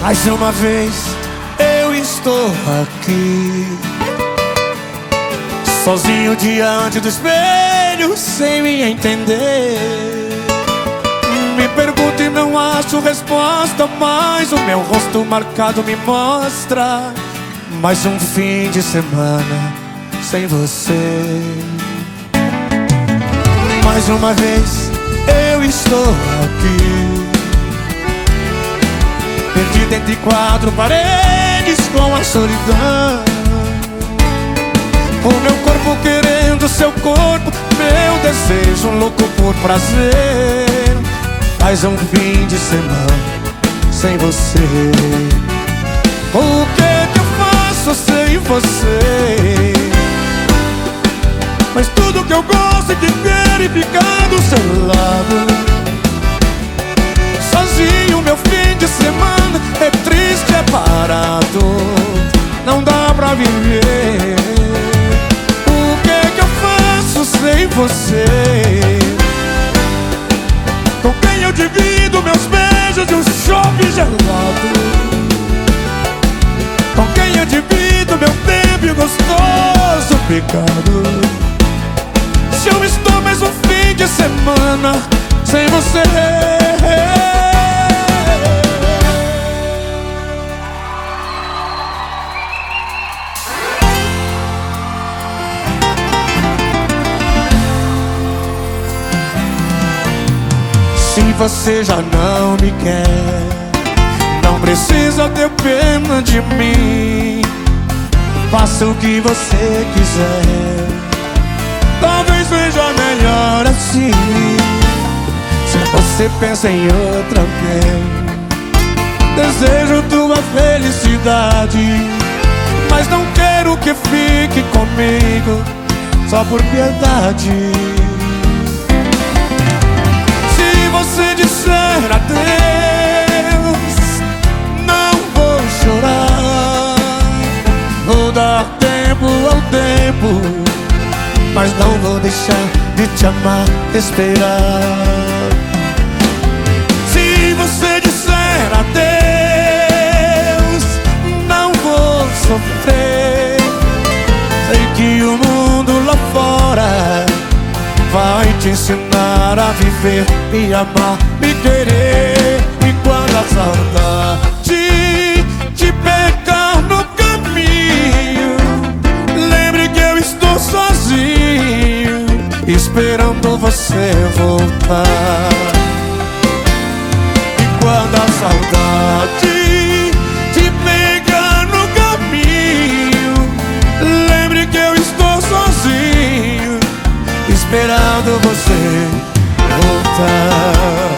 Mais uma vez eu estou aqui, sozinho diante do espelho, sem me entender. Me pergunto e não acho resposta, mas o meu rosto marcado me mostra mais um fim de semana sem você. Mais uma vez eu estou aqui, perdido entre quatro paredes com a solidão. O meu corpo querendo seu corpo, meu desejo louco por prazer. Mais um fim de semana sem você. O que eu faço sem você? Mas tudo que eu gosto é de ver e ficar do seu lado. Sozinho meu fim de semana é triste, é parado, não dá pra viver. O que eu faço sem você? Com quem eu divido meus beijos e um chope gelado? Com quem eu divido meu tempo e o gostoso pecado? Se eu estou mais um fim de semana sem você. Se você já não me quer, não precisa ter pena de mim. Faça o que você quiser, talvez seja melhor assim. Se você pensa em outra alguém, desejo tua felicidade, mas não quero que fique comigo só por piedade. Se disser adeus, não vou chorar. Vou dar tempo ao tempo, mas não vou deixar de te amar, esperar. Se você disser adeus, não vou sofrer. Sei que o mundo lá fora vai te ensinar a viver, me amar, me querer. E quando a saudade te pegar no caminho, lembre que eu estou sozinho, esperando você voltar. E quando a saudade te pegar no caminho, lembre que eu estou sozinho, esperando você voltar.